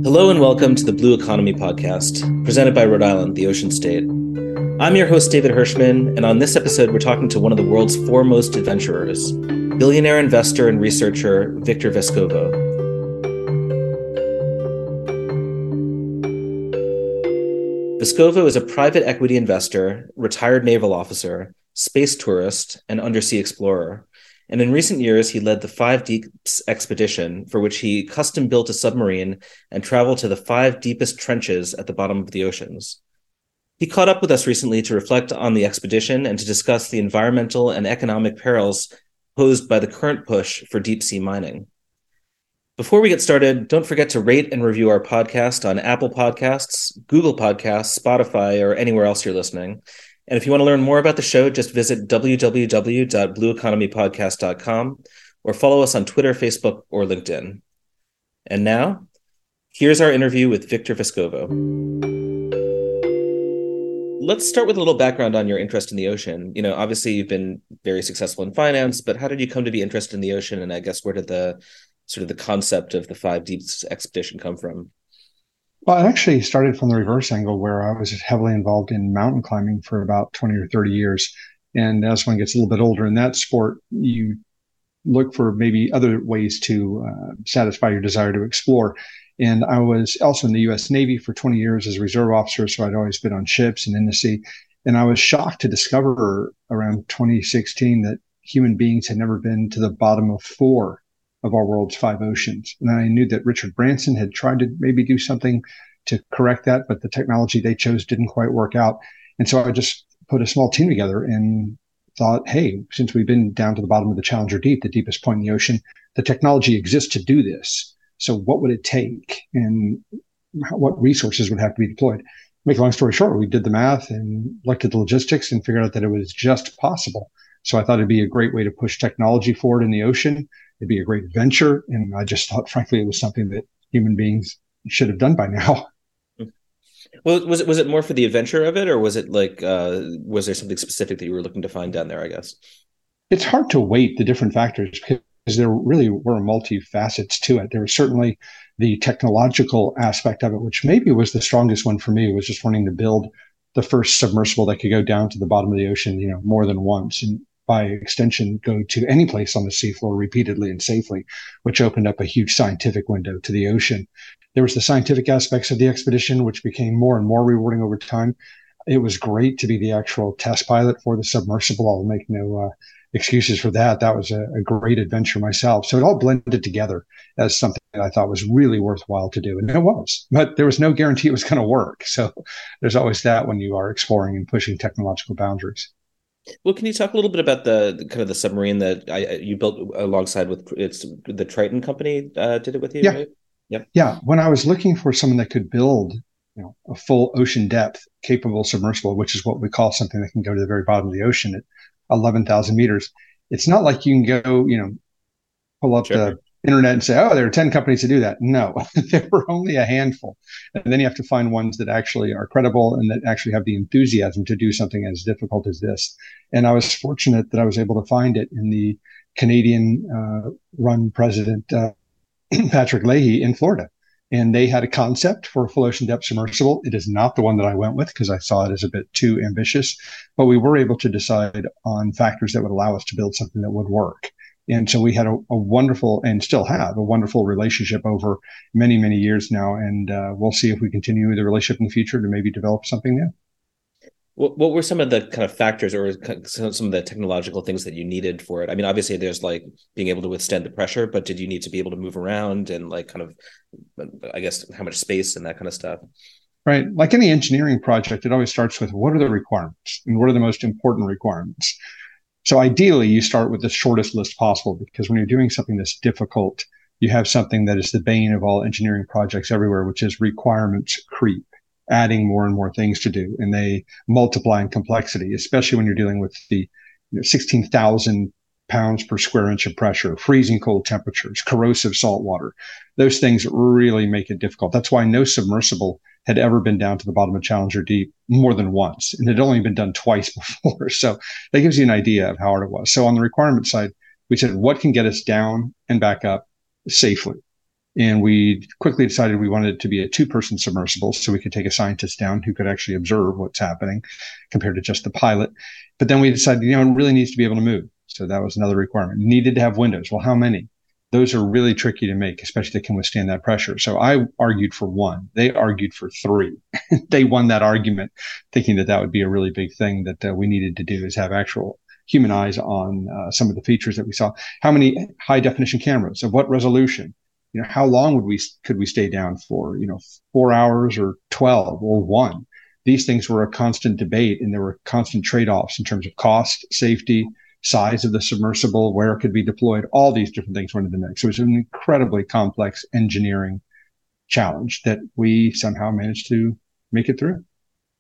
Hello and welcome to the Blue Economy Podcast, presented by Rhode Island, the ocean state. I'm your host, David Hirschman, and on this episode, we're talking to one of the world's foremost adventurers, billionaire investor and researcher Victor Vescovo. Vescovo is a private equity investor, retired naval officer, space tourist, and undersea explorer. And in recent years, he led the Five Deeps expedition, for which he custom-built a submarine and traveled to the 5 deepest trenches at the bottom of the oceans. He caught up with us recently to reflect on the expedition and to discuss the environmental and economic perils posed by the current push for deep-sea mining. Before we get started, don't forget to rate and review our podcast on Apple Podcasts, Google Podcasts, Spotify, or anywhere else you're listening. And if you want to learn more about the show, just visit www.blueeconomypodcast.com or follow us on Twitter, Facebook, or LinkedIn. And now, here's our interview with Victor Vescovo. Let's start with a little background on your interest in the ocean. You know, obviously you've been very successful in finance, but how did you come to be interested in the ocean? And I guess where did the concept of the Five Deeps expedition come from? Well, it actually started from the reverse angle where I was heavily involved in mountain climbing for about 20 or 30 years. And as one gets a little bit older in that sport, you look for maybe other ways to satisfy your desire to explore. And I was also in the U.S. Navy for 20 years as a reserve officer, so I'd always been on ships and in the sea. And I was shocked to discover around 2016 that human beings had never been to the bottom of 4 of our world's 5 oceans. And I knew that Richard Branson had tried to maybe do something to correct that, but the technology they chose didn't quite work out. And so I just put a small team together and thought, hey, since we've been down to the bottom of the Challenger Deep, the deepest point in the ocean, the technology exists to do this. So what would it take and what resources would have to be deployed? Make a long story short, we did the math and looked at the logistics and figured out that it was just possible. So I thought it'd be a great way to push technology forward in the ocean. It'd be a great venture. And I just thought, frankly, it was something that human beings should have done by now. Well, was it more for the adventure of it, or was it like was there something specific that you were looking to find down there, I guess? It's hard to weight the different factors because there really were multifacets to it. There was certainly the technological aspect of it, which maybe was the strongest one for me, was just wanting to build the first submersible that could go down to the bottom of the ocean, more than once. And by extension, go to any place on the seafloor repeatedly and safely, which opened up a huge scientific window to the ocean. There was the scientific aspects of the expedition, which became more and more rewarding over time. It was great to be the actual test pilot for the submersible. I'll make no excuses for that. That was a great adventure myself. So it all blended together as something that I thought was really worthwhile to do. And it was, but there was no guarantee it was going to work. So there's always that when you are exploring and pushing technological boundaries. Well, can you talk a little bit about the kind of the submarine that you built alongside with the Triton company did it with you? Yeah. Right? Yep. Yeah. When I was looking for someone that could build, a full ocean depth capable submersible, which is what we call something that can go to the very bottom of the ocean at 11,000 meters. It's not like you can go, pull up Sure. the internet and say, oh, there are 10 companies to do that. No, there were only a handful. And then you have to find ones that actually are credible and that actually have the enthusiasm to do something as difficult as this. And I was fortunate that I was able to find it in the Canadian run president, Patrick Leahy in Florida. And they had a concept for a full ocean depth submersible. It is not the one that I went with because I saw it as a bit too ambitious, but we were able to decide on factors that would allow us to build something that would work. And so we had a wonderful, and still have a wonderful relationship over many, many years now. And we'll see if we continue the relationship in the future to maybe develop something new. What were some of the kind of factors or some of the technological things that you needed for it? I mean, obviously there's like being able to withstand the pressure, but did you need to be able to move around and like kind of, I guess, how much space and that kind of stuff? Right. Like any engineering project, it always starts with what are the requirements and what are the most important requirements? So ideally, you start with the shortest list possible because when you're doing something that's difficult, you have something that is the bane of all engineering projects everywhere, which is requirements creep, adding more and more things to do, and they multiply in complexity, especially when you're dealing with the 16,000 pounds per square inch of pressure, freezing cold temperatures, corrosive salt water. Those things really make it difficult. That's why no submersible had ever been down to the bottom of Challenger Deep more than once, and it had only been done twice before. So that gives you an idea of how hard it was. So on the requirement side, we said, what can get us down and back up safely? And we quickly decided we wanted it to be a two-person submersible so we could take a scientist down who could actually observe what's happening compared to just the pilot. But then we decided, it really needs to be able to move. So that was another requirement. It needed to have windows. Well, how many? Those are really tricky to make, especially if they can withstand that pressure. So I argued for one. They argued for three. They won that argument, thinking that that would be a really big thing that we needed to do, is have actual human eyes on some of the features that we saw. How many high definition cameras? Of what resolution? How long could we stay down for? 4 hours or 12 or one? These things were a constant debate, and there were constant trade-offs in terms of cost, safety, size of the submersible, where it could be deployed. All these different things went into the mix. So it was an incredibly complex engineering challenge that we somehow managed to make it through.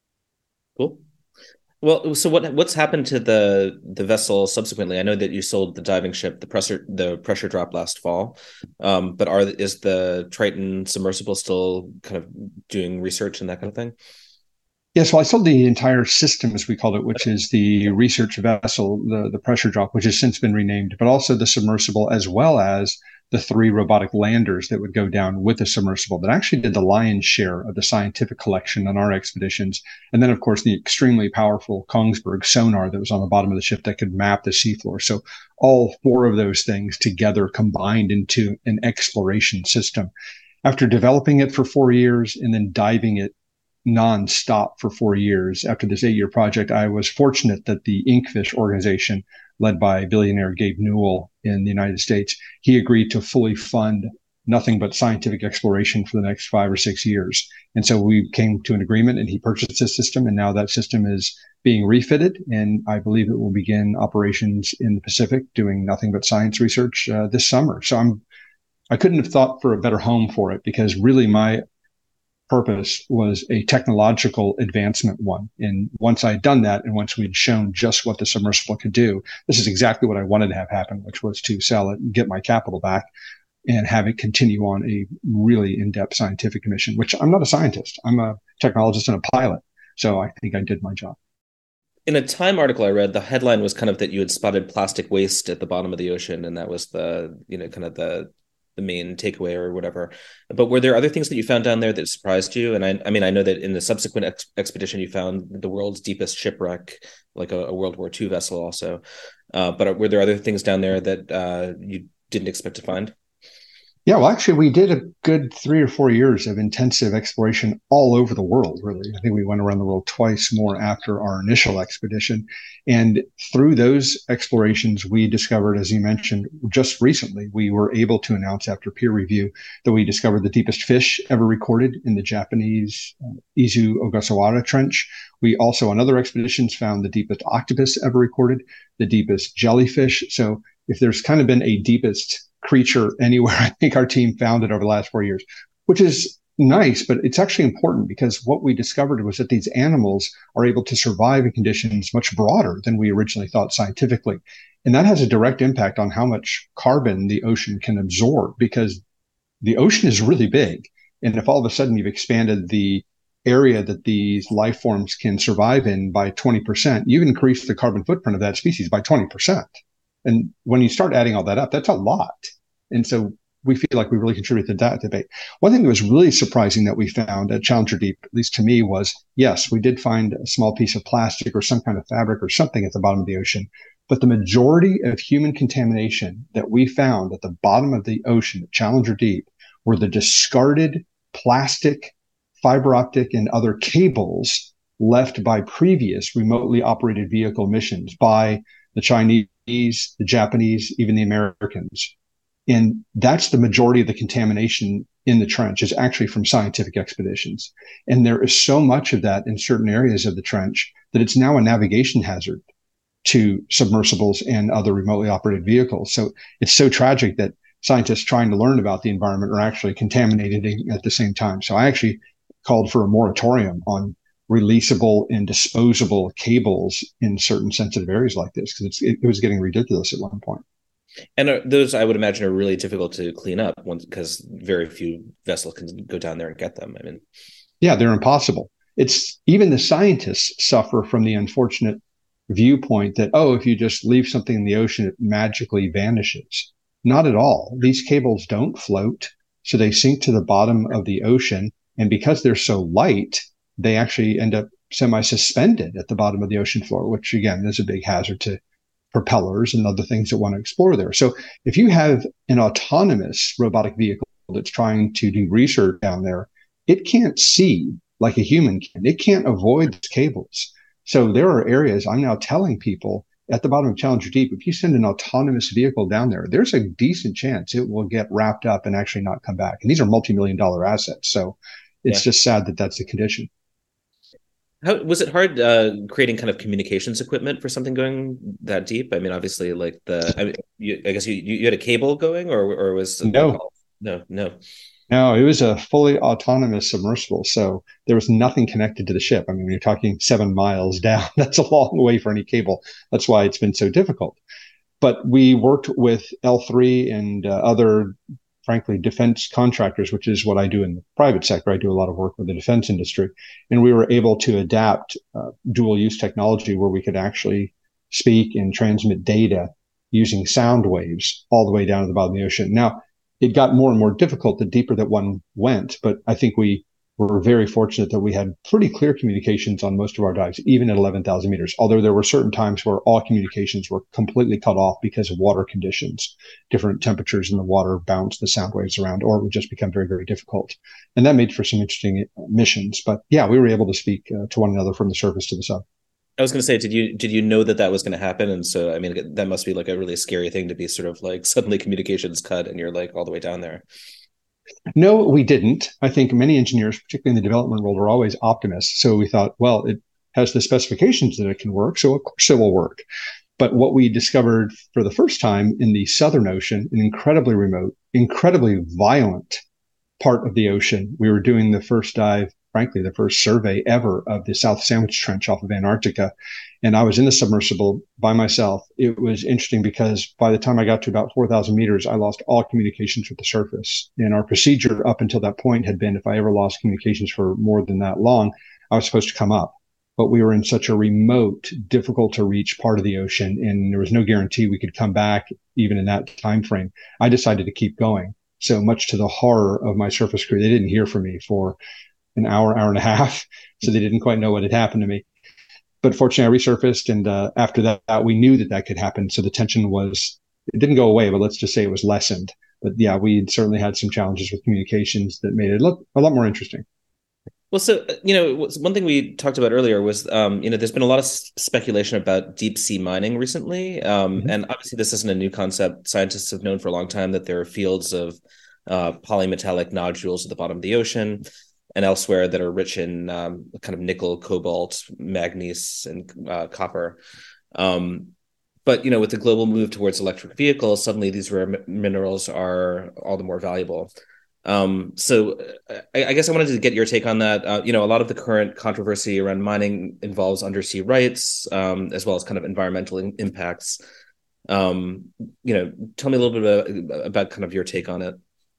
Cool. Well, so what's happened to the vessel subsequently? I know that you sold the diving ship, the pressure drop last fall, but is the Triton submersible still kind of doing research and that kind of thing? Yes, well, I sold the entire system, as we called it, which is the research vessel, the pressure drop, which has since been renamed, but also the submersible, as well as the 3 robotic landers that would go down with the submersible that actually did the lion's share of the scientific collection on our expeditions. And then, of course, the extremely powerful Kongsberg sonar that was on the bottom of the ship that could map the seafloor. So all 4 of those things together combined into an exploration system. After developing it for 4 years and then diving it nonstop for 4 years, after this 8-year project, I was fortunate that the Inkfish organization, led by billionaire Gabe Newell in the United States, he agreed to fully fund nothing but scientific exploration for the next 5 or 6 years. And so we came to an agreement, and he purchased this system, and now that system is being refitted, and I believe it will begin operations in the Pacific doing nothing but science research this summer. So I couldn't have thought for a better home for it, because really my purpose was a technological advancement one. And once I had done that, and once we'd shown just what the submersible could do, this is exactly what I wanted to have happen, which was to sell it and get my capital back and have it continue on a really in-depth scientific mission, which I'm not a scientist. I'm a technologist and a pilot. So I think I did my job. In a Time article I read, the headline was kind of that you had spotted plastic waste at the bottom of the ocean, and that was the main takeaway or whatever. But were there other things that you found down there that surprised you? And I mean, I know that in the subsequent expedition, you found the world's deepest shipwreck, like a World War II vessel also. But were there other things down there that you didn't expect to find? Yeah, well, actually, we did a good 3 or 4 years of intensive exploration all over the world, really. I think we went around the world twice more after our initial expedition. And through those explorations, we discovered, as you mentioned, just recently, we were able to announce after peer review that we discovered the deepest fish ever recorded in the Japanese Izu Ogasawara Trench. We also, on other expeditions, found the deepest octopus ever recorded, the deepest jellyfish. So if there's kind of been a deepest creature anywhere, I think our team found it over the last 4 years, which is nice, but it's actually important, because what we discovered was that these animals are able to survive in conditions much broader than we originally thought scientifically. And that has a direct impact on how much carbon the ocean can absorb, because the ocean is really big. And if all of a sudden you've expanded the area that these life forms can survive in by 20%, you've increased the carbon footprint of that species by 20%. And when you start adding all that up, that's a lot. And so we feel like we really contributed to that debate. One thing that was really surprising that we found at Challenger Deep, at least to me, was, yes, we did find a small piece of plastic or some kind of fabric or something at the bottom of the ocean. But the majority of human contamination that we found at the bottom of the ocean at Challenger Deep were the discarded plastic, fiber optic, and other cables left by previous remotely operated vehicle missions by the Chinese, the Japanese, even the Americans. And that's the majority of the contamination in the trench is actually from scientific expeditions. And there is so much of that in certain areas of the trench that it's now a navigation hazard to submersibles and other remotely operated vehicles. So it's so tragic that scientists trying to learn about the environment are actually contaminating at the same time. So I actually called for a moratorium on releasable and disposable cables in certain sensitive areas like this, because it was getting ridiculous at one point. And those, I would imagine, are really difficult to clean up because very few vessels can go down there and get them. I mean, yeah, they're impossible. It's even the scientists suffer from the unfortunate viewpoint that, oh, if you just leave something in the ocean, it magically vanishes. Not at all. These cables don't float. So they sink to the bottom of the ocean. And because they're so light, they actually end up semi-suspended at the bottom of the ocean floor, which again is a big hazard to propellers and other things that want to explore there. So if you have an autonomous robotic vehicle that's trying to do research down there, it can't see like a human can. It can't avoid these cables. So there are areas I'm now telling people at the bottom of Challenger Deep, if you send an autonomous vehicle down there, there's a decent chance it will get wrapped up and actually not come back. And these are multi-million-dollar assets. So it's Yeah. just sad that that's the condition. How was it hard creating kind of communications equipment for something going that deep? I mean, obviously, like I guess you had a cable going, or was it like No, all? No, no. no, it was a fully autonomous submersible. So there was nothing connected to the ship. I mean, you're talking 7 miles down. That's a long way for any cable. That's why it's been so difficult. But we worked with L3 and other, frankly, defense contractors, which is what I do in the private sector. I do a lot of work with the defense industry. And we were able to adapt dual use technology where we could actually speak and transmit data using sound waves all the way down to the bottom of the ocean. Now, it got more and more difficult the deeper that one went, but I think we were very fortunate that we had pretty clear communications on most of our dives, even at 11,000 meters. Although there were certain times where all communications were completely cut off because of water conditions. Different temperatures in the water bounce the sound waves around, or it would just become very, very difficult. And that made for some interesting missions. But yeah, we were able to speak to one another from the surface to the sub. I was going to say, did you know that that was going to happen? And so, I mean, that must be like a really scary thing to be sort of like suddenly communications cut and you're like all the way down there. No, we didn't. I think many engineers, particularly in the development world, are always optimists. So we thought, well, it has the specifications that it can work, so of course it will work. But what we discovered for the first time in the Southern Ocean, an incredibly remote, incredibly violent part of the ocean, we were doing the first dive, frankly, the first survey ever of the South Sandwich Trench off of Antarctica. And I was in the submersible by myself. It was interesting because by the time I got to about 4,000 meters, I lost all communications with the surface. And our procedure up until that point had been if I ever lost communications for more than that long, I was supposed to come up. But we were in such a remote, difficult to reach part of the ocean, and there was no guarantee we could come back even in that time frame. I decided to keep going. So much to the horror of my surface crew, they didn't hear from me for an hour, hour and a half. So they didn't quite know what had happened to me. But fortunately, I resurfaced. And after that, we knew that that could happen. So the tension it didn't go away, but let's just say it was lessened. But yeah, we certainly had some challenges with communications that made it look a lot more interesting. Well, so, one thing we talked about earlier was, there's been a lot of speculation about deep sea mining recently. Mm-hmm. And obviously, this isn't a new concept. Scientists have known for a long time that there are fields of polymetallic nodules at the bottom of the ocean and elsewhere that are rich in kind of nickel, cobalt, manganese, and copper. But with the global move towards electric vehicles, suddenly these rare minerals are all the more valuable. So I guess I wanted to get your take on that. A lot of the current controversy around mining involves undersea rights, as well as kind of environmental impacts. Tell me a little bit about kind of your take on it.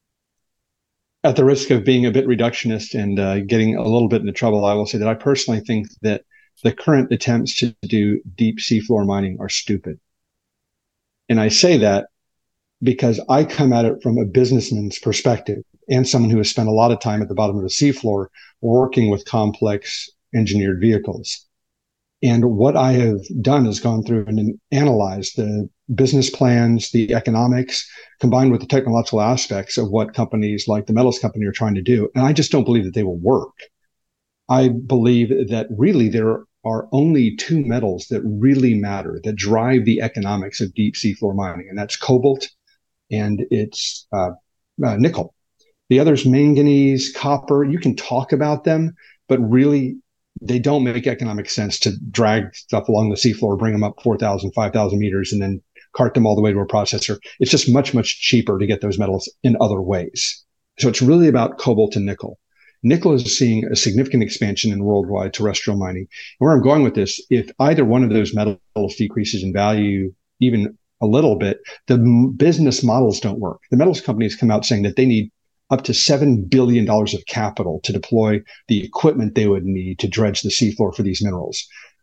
At the risk of being a bit reductionist and getting a little bit into trouble, I will say that I personally think that the current attempts to do deep seafloor mining are stupid. And I say that because I come at it from a businessman's perspective and someone who has spent a lot of time at the bottom of the seafloor working with complex engineered vehicles. And what I have done is gone through and analyzed the business plans, the economics, combined with the technological aspects of what companies like the metals company are trying to do. And I just don't believe that they will work. I believe that really there are only two metals that really matter, that drive the economics of deep seafloor mining, and that's cobalt and it's nickel. The others, manganese, copper, you can talk about them, but really they don't make economic sense to drag stuff along the seafloor, bring them up 4,000, 5,000 meters, and then cart them all the way to a processor. It's just much, much cheaper to get those metals in other ways. So it's really about cobalt and nickel. Nickel is seeing a significant expansion in worldwide terrestrial mining. And where I'm going with this, if either one of those metals decreases in value even a little bit, the business models don't work. The metals companies come out saying that they need up to $7 billion of capital to deploy the equipment they would need to dredge the seafloor for these minerals.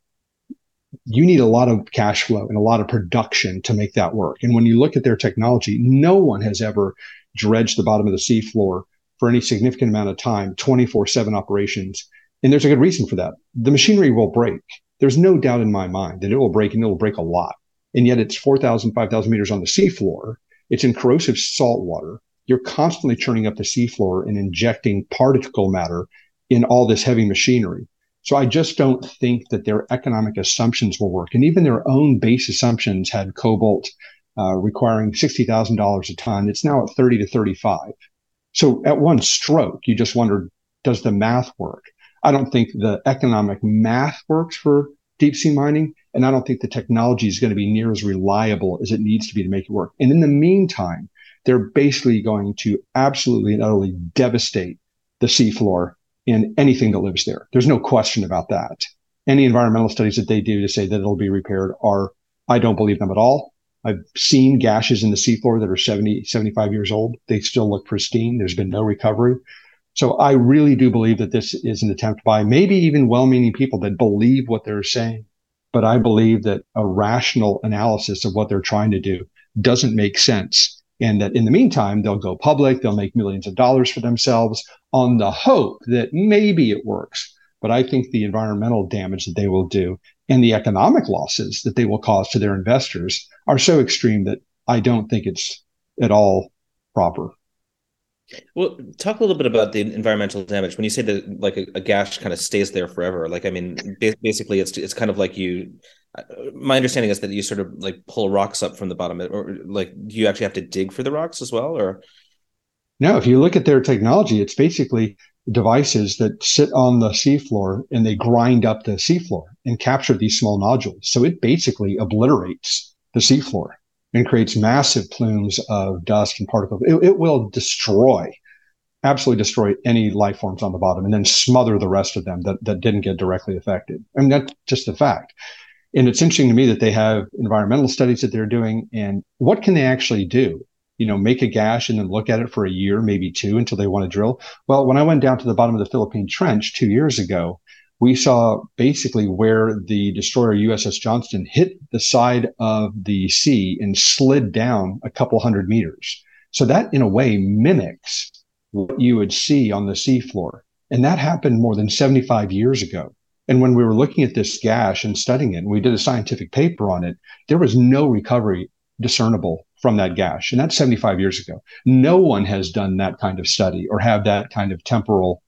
You need a lot of cash flow and a lot of production to make that work. And when you look at their technology, no one has ever dredge the bottom of the seafloor for any significant amount of time, 24/7 operations. And there's a good reason for that. The machinery will break. There's no doubt in my mind that it will break, and it will break a lot. And yet it's 4,000, 5,000 meters on the seafloor. It's in corrosive salt water. You're constantly churning up the seafloor and injecting particle matter in all this heavy machinery. So I just don't think that their economic assumptions will work. And even their own base assumptions had cobalt requiring $60,000 a ton. It's now at 30 to 35. So at one stroke, you just wonder, does the math work? I don't think the economic math works for deep sea mining, and I don't think the technology is going to be near as reliable as it needs to be to make it work. And in the meantime, they're basically going to absolutely and utterly devastate the seafloor and anything that lives there. There's no question about that. Any environmental studies that they do to say that it'll be repaired I don't believe them at all. I've seen gashes in the seafloor that are 70, 75 years old. They still look pristine. There's been no recovery. So I really do believe that this is an attempt by maybe even well-meaning people that believe what they're saying. But I believe that a rational analysis of what they're trying to do doesn't make sense. And that in the meantime, they'll go public, they'll make millions of dollars for themselves on the hope that maybe it works. But I think the environmental damage that they will do and the economic losses that they will cause to their investors are so extreme that I don't think it's at all proper. Well, talk a little bit about the environmental damage. When you say that, like a gash kind of stays there forever, like I mean, basically, it's kind of like you. My understanding is that you sort of like pull rocks up from the bottom, or like do you actually have to dig for the rocks as well, or? No, if you look at their technology, it's basically devices that sit on the seafloor and they grind up the seafloor and capture these small nodules. So it basically obliterates the seafloor and creates massive plumes of dust and particles. It will absolutely destroy any life forms on the bottom and then smother the rest of them that didn't get directly affected. I mean, that's just a fact. And it's interesting to me that they have environmental studies that they're doing. And what can they actually do? Make a gash and then look at it for a year, maybe two, until they want to drill. Well, when I went down to the bottom of the Philippine Trench 2 years ago, we saw basically where the destroyer USS Johnston hit the side of the sea and slid down a couple hundred meters. So that in a way mimics what you would see on the seafloor. And that happened more than 75 years ago. And when we were looking at this gash and studying it, and we did a scientific paper on it, there was no recovery discernible from that gash. And that's 75 years ago. No one has done that kind of study or have that kind of temporal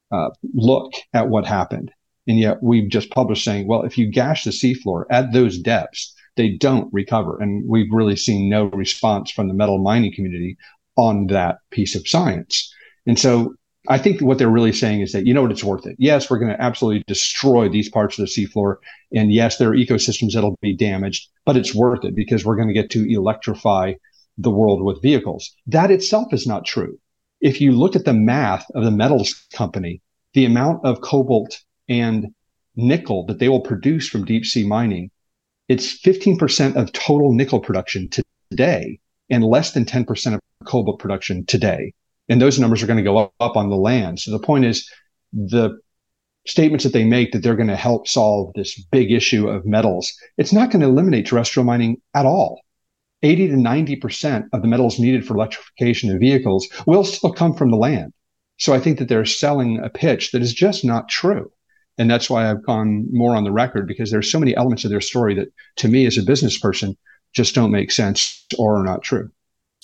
look at what happened. And yet we've just published saying, well, if you gash the seafloor at those depths, they don't recover. And we've really seen no response from the metal mining community on that piece of science. And so I think what they're really saying is that, it's worth it. Yes, we're going to absolutely destroy these parts of the seafloor. And yes, there are ecosystems that'll be damaged, but it's worth it because we're going to get to electrify the world with vehicles. That itself is not true. If you look at the math of the metals company, the amount of cobalt and nickel that they will produce from deep sea mining, it's 15% of total nickel production today and less than 10% of cobalt production today. And those numbers are going to go up on the land. So the point is the statements that they make that they're going to help solve this big issue of metals, it's not going to eliminate terrestrial mining at all. 80 to 90% of the metals needed for electrification of vehicles will still come from the land. So I think that they're selling a pitch that is just not true. And that's why I've gone more on the record, because there's so many elements of their story that to me as a business person just don't make sense or are not true.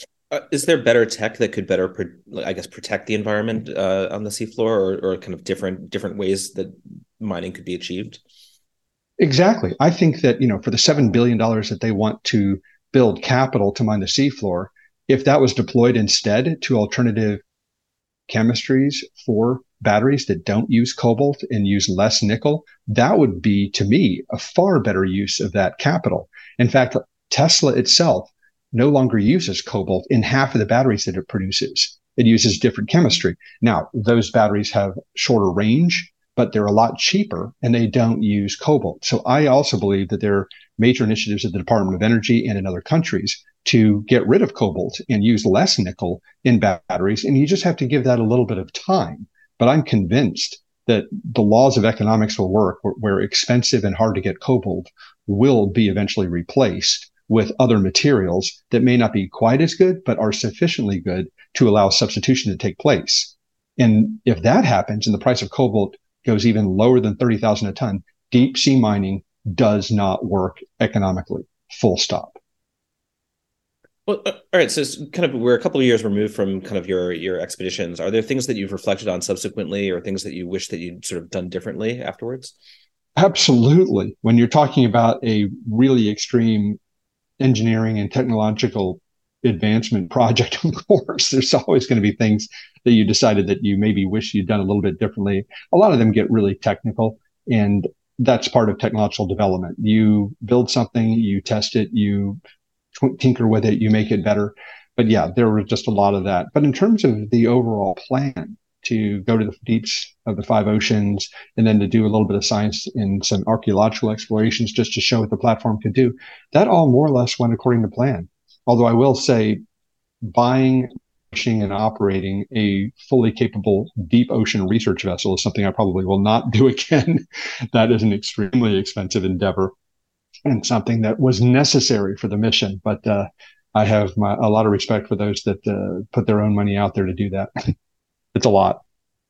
Is there better tech that could better, protect the environment on the seafloor, or kind of different ways that mining could be achieved? Exactly. I think that, for the $7 billion that they want to build capital to mine the seafloor, if that was deployed instead to alternative chemistries for batteries that don't use cobalt and use less nickel, that would be, to me, a far better use of that capital. In fact, Tesla itself no longer uses cobalt in half of the batteries that it produces. It uses different chemistry. Now, those batteries have shorter range, but they're a lot cheaper and they don't use cobalt. So I also believe that there are major initiatives at the Department of Energy and in other countries to get rid of cobalt and use less nickel in batteries. And you just have to give that a little bit of time. But I'm convinced that the laws of economics will work where expensive and hard to get cobalt will be eventually replaced with other materials that may not be quite as good, but are sufficiently good to allow substitution to take place. And if that happens and the price of cobalt goes even lower than 30,000 a ton, deep sea mining does not work economically. Full stop. Well, all right. So it's kind of we're a couple of years removed from kind of your expeditions. Are there things that you've reflected on subsequently, or things that you wish that you'd sort of done differently afterwards? Absolutely. When you're talking about a really extreme engineering and technological advancement project, of course, there's always going to be things that you decided that you maybe wish you'd done a little bit differently. A lot of them get really technical, and that's part of technological development. You build something, you test it, you tinker with it, you make it better. But yeah, there was just a lot of that. But in terms of the overall plan to go to the deeps of the five oceans and then to do a little bit of science and some archaeological explorations just to show what the platform could do, that all more or less went according to plan. Although I will say, buying, and operating a fully capable deep ocean research vessel is something I probably will not do again. That is an extremely expensive endeavor and something that was necessary for the mission. But I have a lot of respect for those that put their own money out there to do that. It's a lot.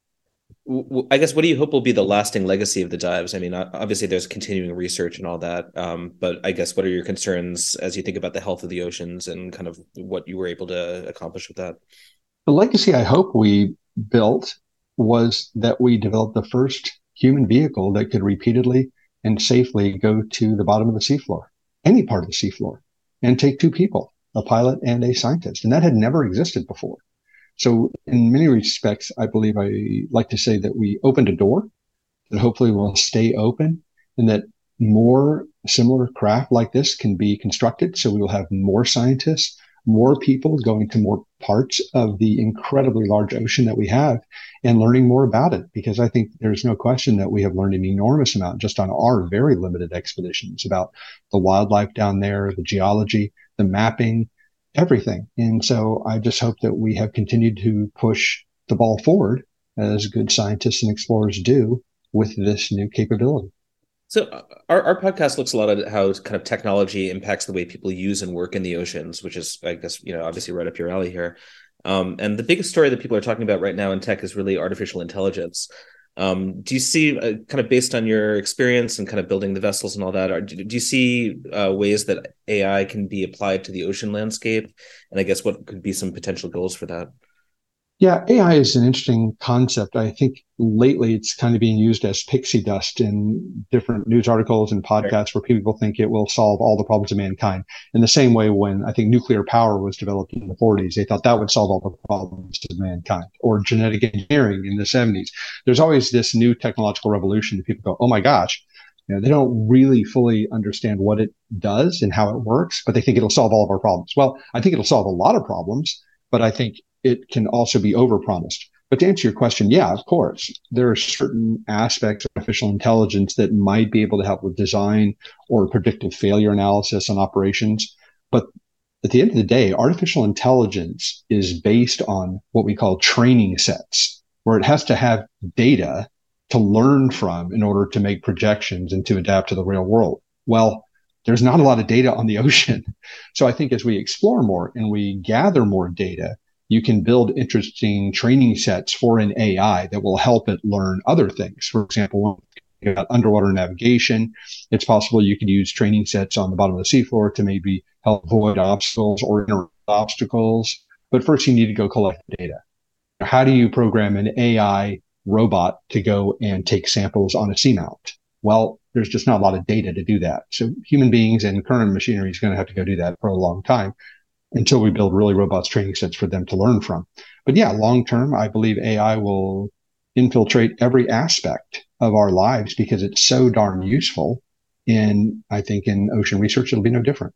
I guess what do you hope will be the lasting legacy of the dives? I mean, obviously there's continuing research and all that, but I guess what are your concerns as you think about the health of the oceans and kind of what you were able to accomplish with that? The legacy I hope we built was that we developed the first human vehicle that could repeatedly and safely go to the bottom of the seafloor, any part of the seafloor, and take two people, a pilot and a scientist. And that had never existed before. So in many respects, I believe I like to say that we opened a door that hopefully will stay open and that more similar craft like this can be constructed. So we will have more scientists, more people going to more parts of the incredibly large ocean that we have and learning more about it. Because I think there's no question that we have learned an enormous amount just on our very limited expeditions about the wildlife down there, the geology, the mapping, everything. And so I just hope that we have continued to push the ball forward as good scientists and explorers do with this new capability. So our podcast looks a lot at how kind of technology impacts the way people use and work in the oceans, which is, I guess, obviously right up your alley here. And the biggest story that people are talking about right now in tech is really artificial intelligence. Do you see, kind of based on your experience and kind of building the vessels and all that, do you see ways that AI can be applied to the ocean landscape? And I guess what could be some potential goals for that? Yeah, AI is an interesting concept. I think lately it's kind of being used as pixie dust in different news articles and podcasts where people think it will solve all the problems of mankind. In the same way, when I think nuclear power was developed in the 40s, they thought that would solve all the problems of mankind, or genetic engineering in the 70s. There's always this new technological revolution that people go, oh my gosh, they don't really fully understand what it does and how it works, but they think it'll solve all of our problems. Well, I think it'll solve a lot of problems, but I think it can also be overpromised. But to answer your question, yeah, of course, there are certain aspects of artificial intelligence that might be able to help with design or predictive failure analysis on operations. But at the end of the day, artificial intelligence is based on what we call training sets, where it has to have data to learn from in order to make projections and to adapt to the real world. Well, there's not a lot of data on the ocean. So I think as we explore more and we gather more data, you can build interesting training sets for an AI that will help it learn other things. For example, about underwater navigation, it's possible you could use training sets on the bottom of the seafloor to maybe help avoid obstacles or interact with obstacles. But first, you need to go collect the data. How do you program an AI robot to go and take samples on a seamount? Well, there's just not a lot of data to do that. So human beings and current machinery is going to have to go do that for a long time until we build really robust training sets for them to learn from. But yeah, long term, I believe AI will infiltrate every aspect of our lives because it's so darn useful. And I think in ocean research, it'll be no different.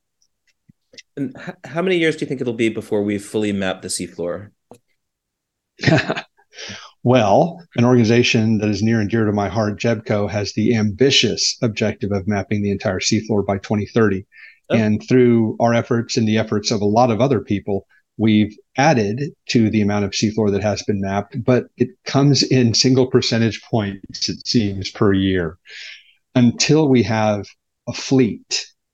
And how many years do you think it'll be before we fully map the seafloor? Well, an organization that is near and dear to my heart, JEBCO, has the ambitious objective of mapping the entire seafloor by 2030. And through our efforts and the efforts of a lot of other people, we've added to the amount of seafloor that has been mapped, but it comes in single percentage points, it seems, per year. Until we have a fleet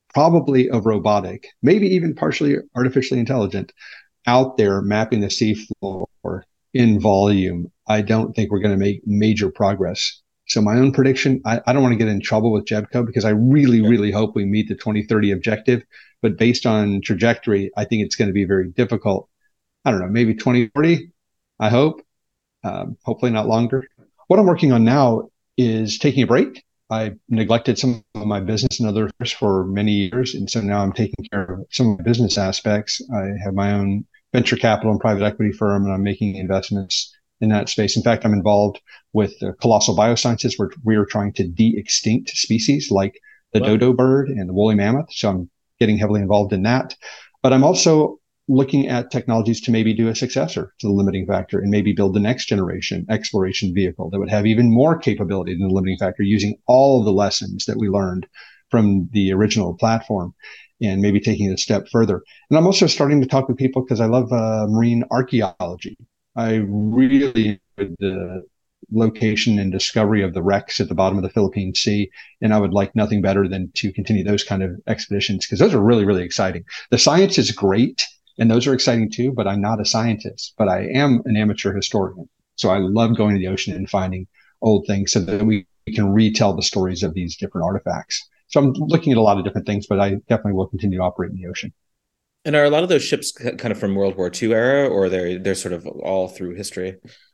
probably of robotic, maybe even partially artificially intelligent, out there mapping the seafloor in volume, I don't think we're going to make major progress. So my own prediction, I don't want to get in trouble with Jebco because I really, really hope we meet the 2030 objective. But based on trajectory, I think it's going to be very difficult. I don't know, maybe 2040, I hope. Hopefully not longer. What I'm working on now is taking a break. I neglected some of my business and others for many years. And so now I'm taking care of some of the business aspects. I have my own venture capital and private equity firm, and I'm making investments in that space. In fact, I'm involved with Colossal Biosciences, where we are trying to de-extinct species like the dodo bird and the woolly mammoth. So I'm getting heavily involved in that. But I'm also looking at technologies to maybe do a successor to the limiting factor and maybe build the next generation exploration vehicle that would have even more capability than the limiting factor, using all of the lessons that we learned from the original platform and maybe taking it a step further. And I'm also starting to talk with people because I love marine archaeology. I really enjoyed the location and discovery of the wrecks at the bottom of the Philippine Sea. And I would like nothing better than to continue those kind of expeditions because those are really, really exciting. The science is great and those are exciting too, but I'm not a scientist, but I am an amateur historian. So I love going to the ocean and finding old things so that we can retell the stories of these different artifacts. So I'm looking at a lot of different things, but I definitely will continue to operate in the ocean. And are a lot of those ships kind of from World War II era, or they're sort of all through history?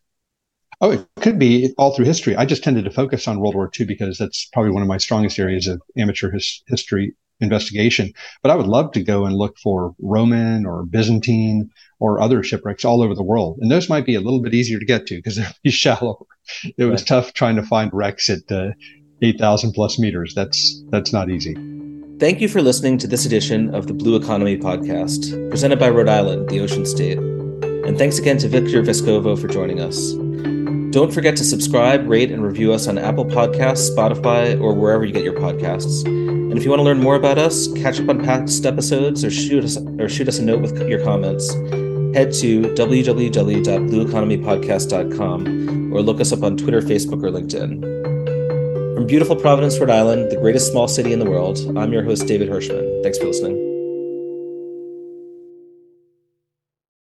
Oh, it could be all through history. I just tended to focus on World War II because that's probably one of my strongest areas of amateur history investigation. But I would love to go and look for Roman or Byzantine or other shipwrecks all over the world. And those might be a little bit easier to get to because they're shallower. It was tough trying to find wrecks at 8,000 plus meters. That's not easy. Thank you for listening to this edition of the Blue Economy podcast, presented by Rhode Island, the Ocean State. And thanks again to Victor Vescovo for joining us. Don't forget to subscribe, rate, and review us on Apple Podcasts, Spotify, or wherever you get your podcasts. And if you want to learn more about us, catch up on past episodes, or shoot us a note with your comments, head to www.blueeconomypodcast.com or look us up on Twitter, Facebook, or LinkedIn. From beautiful Providence, Rhode Island, the greatest small city in the world, I'm your host, David Hirschman. Thanks for listening.